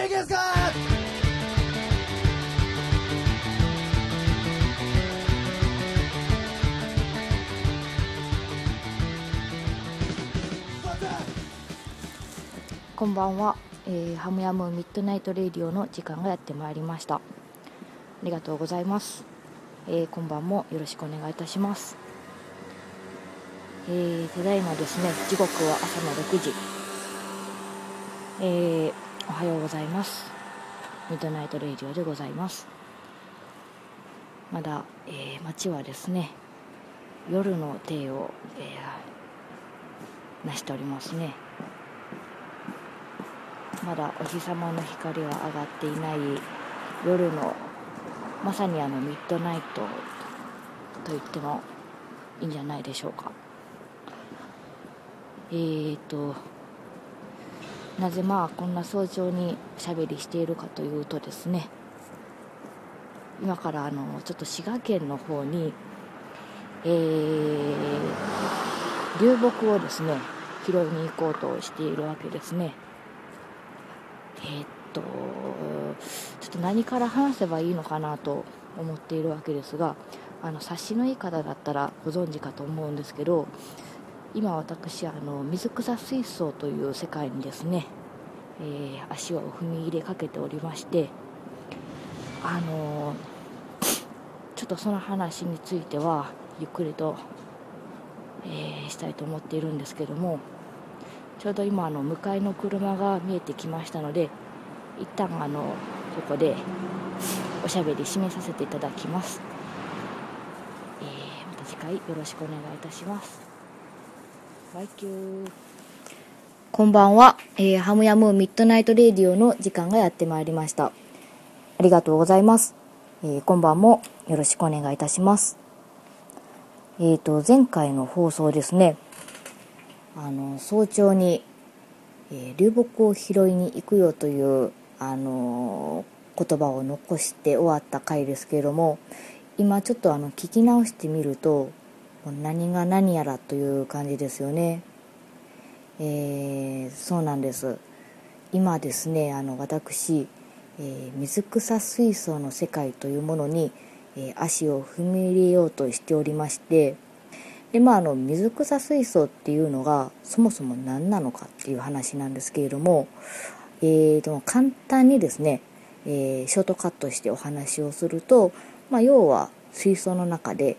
元気ですか？ こんばんは、ハムヤムミッドナイトレディオの時間がやってまいりました。ありがとうございます。今晩もよろしくお願いいたします。ただいまですね、時刻は朝の6時、おはようございます。ミッドナイトレディオでございます。まだ、街はですね、夜の体を、なしておりますね。まだお日様の光は上がっていない夜のまさにミッドナイトと言ってもいいんじゃないでしょうか。なぜこんな早朝におしゃべりしているかというとですね、今からちょっと滋賀県の方に、流木をですね拾いに行こうとしているわけですね。ちょっと何から話せばいいのかなと思っているわけですが、察しのいい方だったらご存知かと思うんですけど、今私水草水槽という世界にですね、足を踏み入れかけておりまして、ちょっとその話についてはゆっくりと、したいと思っているんですけども、ちょうど今向かいの車が見えてきましたので、一旦ここでおしゃべり締めさせていただきます。また次回よろしくお願いいたします。バイキュー。こんばんは、ハムヤムミッドナイトレディオの時間がやってまいりました。ありがとうございます。今晩もよろしくお願いいたします。前回の放送ですね、早朝に、流木を拾いに行くよという言葉を残して終わった回ですけれども、今ちょっと聞き直してみると何が何やらという感じですよね。そうなんです。今ですね、私、水草水槽の世界というものに、足を踏み入れようとしておりまして、で水草水槽っていうのがそもそも何なのかっていう話なんですけれども、簡単にですね、ショートカットしてお話をすると、要は水槽の中で、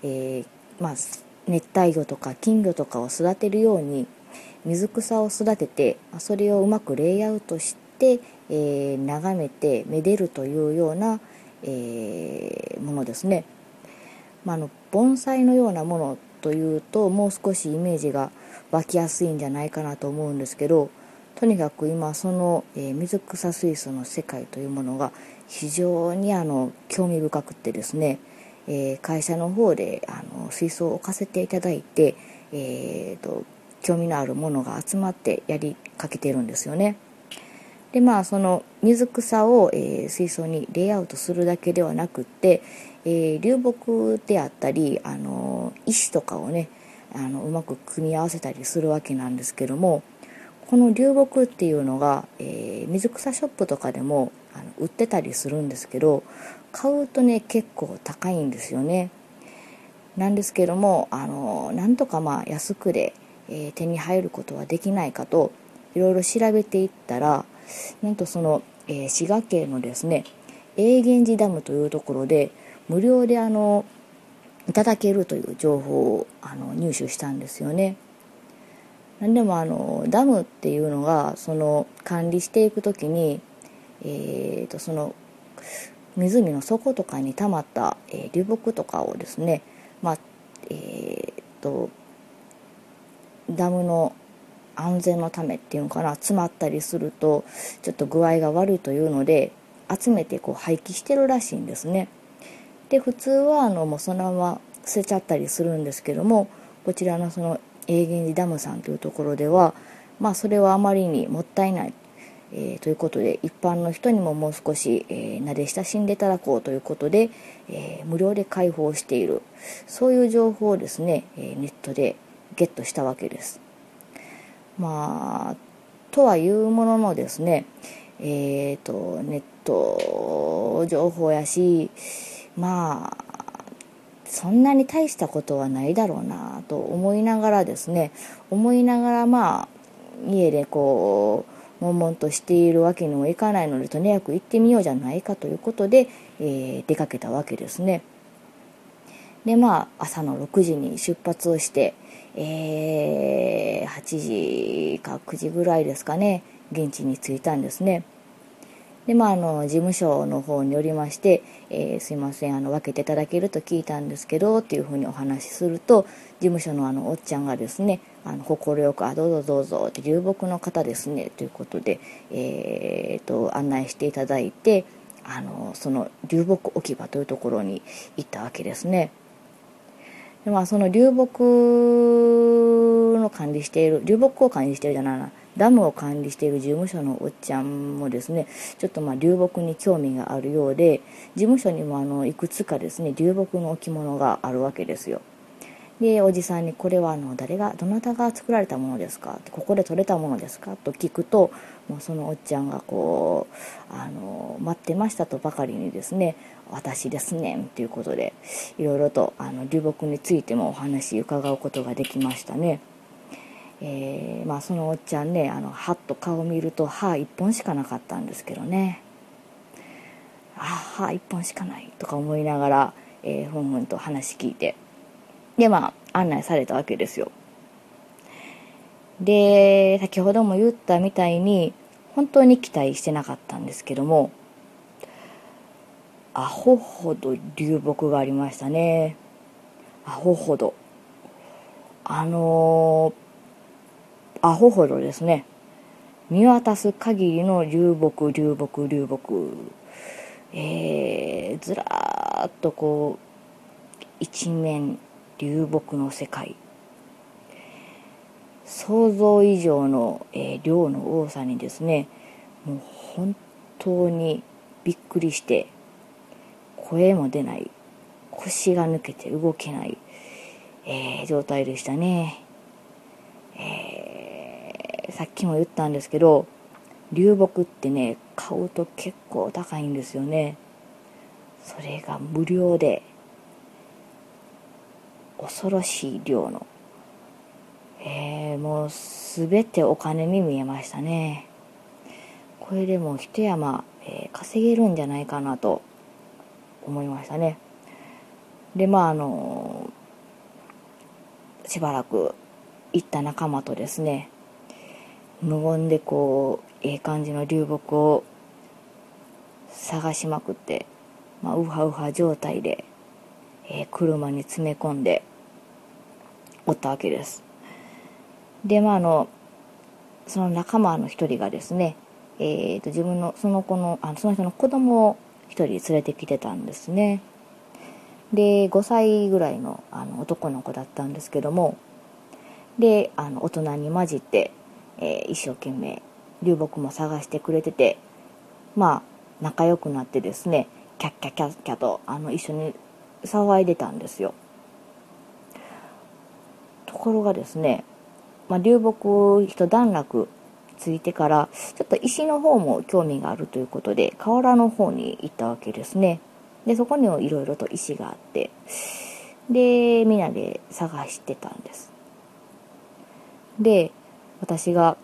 熱帯魚とか金魚とかを育てるように水草を育てて、それをうまくレイアウトして、眺めてめでるというような、ものですね。盆栽のようなものというともう少しイメージが湧きやすいんじゃないかなと思うんですけど、とにかく今その、水草水槽の世界というものが非常に興味深くてですね、会社の方で水槽を置かせていただいて、興味のあるものが集まってやりかけてるんですよね。でその水草を、水槽にレイアウトするだけではなくって、流木であったり石とかをねうまく組み合わせたりするわけなんですけども、この流木っていうのが、水草ショップとかでも売ってたりするんですけど、買うとね結構高いんですよね。なんですけどもなんとか安くで、手に入ることはできないかといろいろ調べていったら、なんとその、滋賀県のですね永源寺ダムというところで無料でいただけるという情報を入手したんですよね。なんでもダムっていうのがその管理していくときに、その湖の底とかに溜まった、流木とかをですね、ダムの安全のためっていうのかな、詰まったりするとちょっと具合が悪いというので集めて廃棄してるらしいんですね。で普通はもうそのまま捨てちゃったりするんですけども、こちらのその永源寺ダムさんというところではそれはあまりにもったいない、ということで一般の人にももう少し、慣れ親しんでいただこうということで、無料で開放している、そういう情報をですね、ネットでゲットしたわけです。とはいうもののですね、 ネット情報やし、まあそんなに大したことはないだろうなと思いながらまあ家でこう悶々としているわけにもいかないので、とにかく行ってみようじゃないかということで、出かけたわけですね。でまあ朝の6時に出発をして、8時か9時ぐらいですかね、現地に着いたんですね。で事務所の方によりまして、すいません分けていただけると聞いたんですけどっていうふうにお話しすると、事務所のおっちゃんがですね、快くどうぞどうぞって流木の方ですねということで、案内していただいて、その流木置き場というところに行ったわけですね。でその流木を管理しているじゃないな、ダムを管理している事務所のおっちゃんもですね、ちょっと流木に興味があるようで、事務所にもいくつかですね流木の置物があるわけですよ。でおじさんにこれはどなたが作られたものですか、ここで取れたものですかと聞くと、もうそのおっちゃんがこう待ってましたとばかりにですね、私ですねということで、いろいろと流木についてもお話伺うことができましたね。そのおっちゃんね、はっと顔を見ると歯一本しかなかったんですけどね、歯一本しかないとか思いながら、ふんふんと話聞いて、で案内されたわけですよ。で先ほども言ったみたいに本当に期待してなかったんですけども、アホほど流木がありましたね。アホほどアホほどですね。見渡す限りの流木、ずらーっとこう一面流木の世界、想像以上の、量の多さにですね、もう本当にびっくりして、声も出ない、腰が抜けて動けない、状態でしたね。さっきも言ったんですけど、流木ってね、買うと結構高いんですよね。それが無料で恐ろしい量の、もう全てお金に見えましたね。これでも一山、稼げるんじゃないかなと思いましたね。でしばらく行った仲間とですね、無言でこう感じの流木を探しまくって、ウハウハ状態で、車に詰め込んでおったわけです。でその仲間の一人がですね、自分のその人の子供を一人連れてきてたんですね。で5歳ぐらいの男の子だったんですけども、で大人に混じって、一生懸命流木も探してくれてて、仲良くなってですね、キャッキャキャッキャと一緒に騒いでたんですよ。ところがですね、流木一段落ついてからちょっと石の方も興味があるということで河原の方に行ったわけですね。でそこにもいろいろと石があって、でみんなで探してたんです。で私が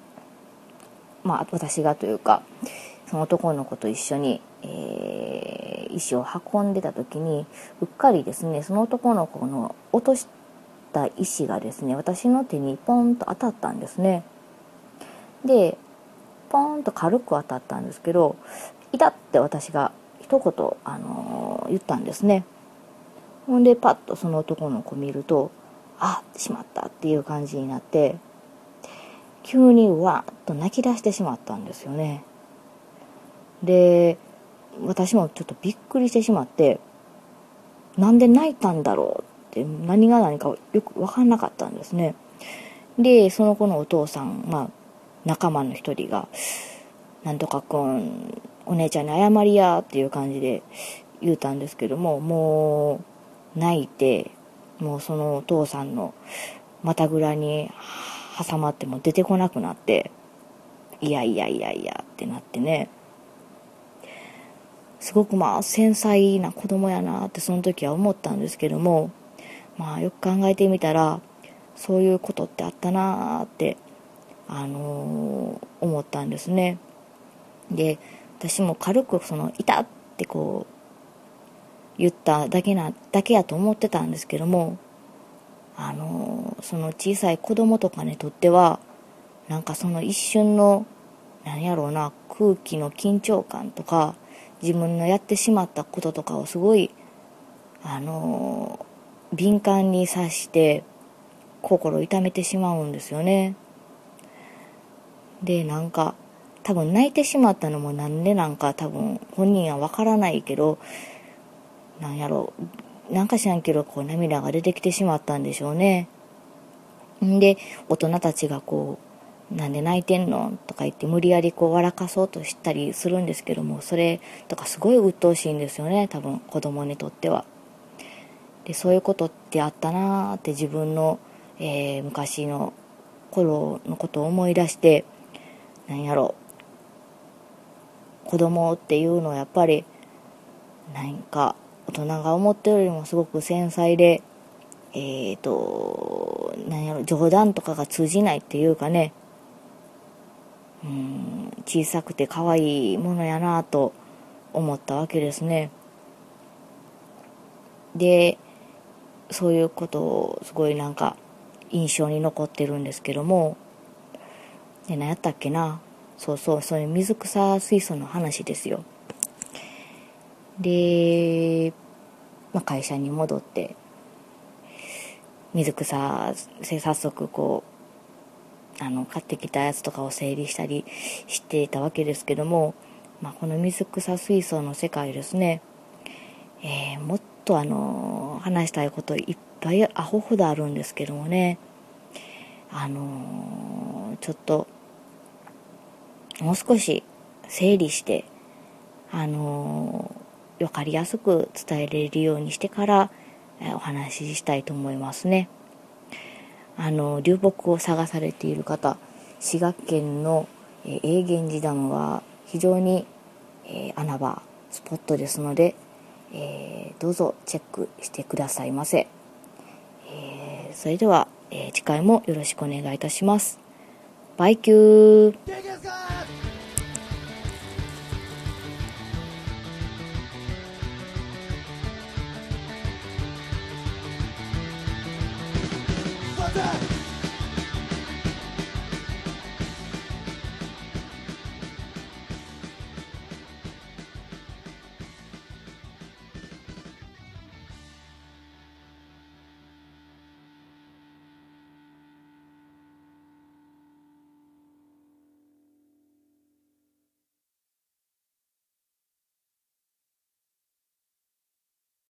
というかその男の子と一緒に、石を運んでた時にうっかりですね、その男の子の落とした石がですね、私の手にポンと当たったんですね。でポンと軽く当たったんですけど、いたって私が一言、言ったんですね。ほんでパッとその男の子見ると、しまったっていう感じになって、急にわーっと泣き出してしまったんですよね。で私もちょっとびっくりしてしまって、なんで泣いたんだろうって、何が何かよく分かんなかったんですね。でその子のお父さん、仲間の一人がなんとかくんお姉ちゃんに謝りやっていう感じで言うたんですけども、もう泣いて、もうそのお父さんの股ぐらに挟まっても出てこなくなって、 いやってなってね、すごく繊細な子供やなってその時は思ったんですけども、よく考えてみたらそういうことってあったなって、思ったんですね。で、私も軽くいたって言っただけやと思ってたんですけども、その小さい子供とかにとってはなんかその一瞬の空気の緊張感とか自分のやってしまったこととかをすごい敏感に察して心痛めてしまうんですよね。で、多分泣いてしまったのもなんで多分本人はわからないけど、なんか知らんけど涙が出てきてしまったんでしょうね。で、大人たちがなんで泣いてんのとか言って無理やり笑かそうとしたりするんですけども、それとかすごい鬱陶しいんですよね、多分子供にとっては。で、そういうことってあったなーって自分の、昔の頃のことを思い出して、子供っていうのはやっぱり大人が思ってるよりもすごく繊細で、冗談とかが通じないっていうかね、小さくて可愛いものやなと思ったわけですね。で、そういうことをすごい印象に残ってるんですけども、で、何やったっけな、そういう水草水素の話ですよ。で、会社に戻って水草で早速買ってきたやつとかを整理したりしていたわけですけども、この水草水槽の世界ですね、もっと話したいこといっぱいアホほどあるんですけどもね、ちょっともう少し整理して分かりやすく伝えれるようにしてからお話ししたいと思いますね。流木を探されている方、滋賀県の永源寺ダムは非常に穴場スポットですので、どうぞチェックしてくださいませ。それでは、次回もよろしくお願いいたします。バイキュー。